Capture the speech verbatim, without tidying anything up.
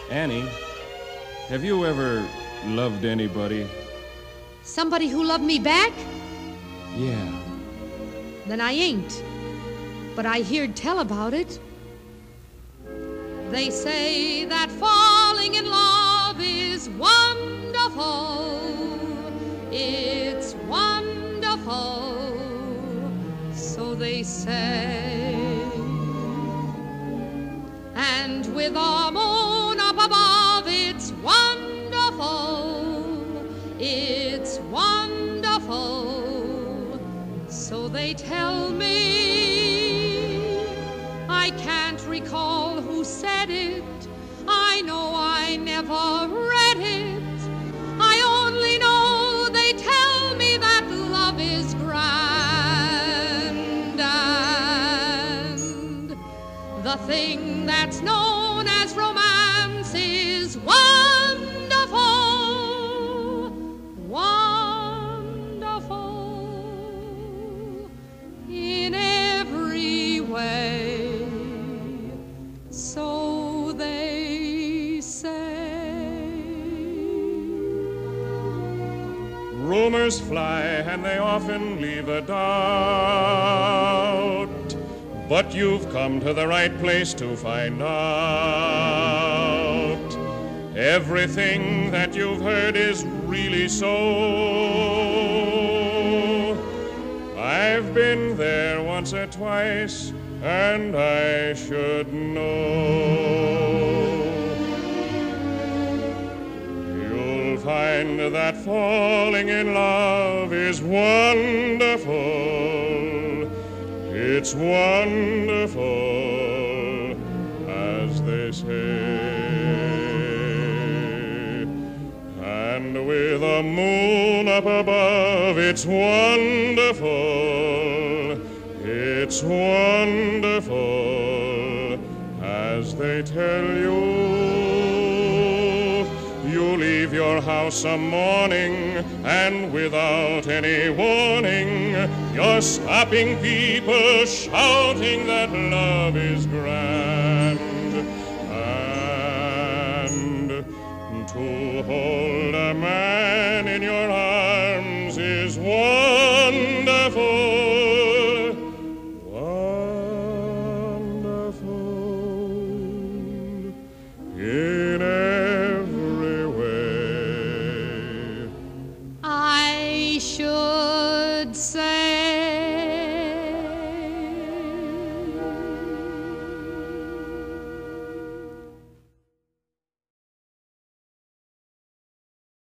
Annie, have you ever loved anybody? Somebody who loved me back? Yeah. Then I ain't. But I heard tell about it. They say that falling in love is wonderful. It's wonderful. So they say. And with a moon up above, it's wonderful. It's wonderful. So they tell me. I can't recall who said it. I know I never read it. I only know they tell me that love is grand. And the thing that's known as romance is wonderful, wonderful in every way. So they say. Rumors fly and they often leave a doubt. But you've come to the right place to find out. Everything that you've heard is really so. I've been there once or twice, and I should know. You'll find that falling in love is wonderful. It's wonderful, as they say. And with a moon up above, it's wonderful. It's wonderful, as they tell you. You leave your house some morning, and without any warning, you're stopping people, shouting that love is grand.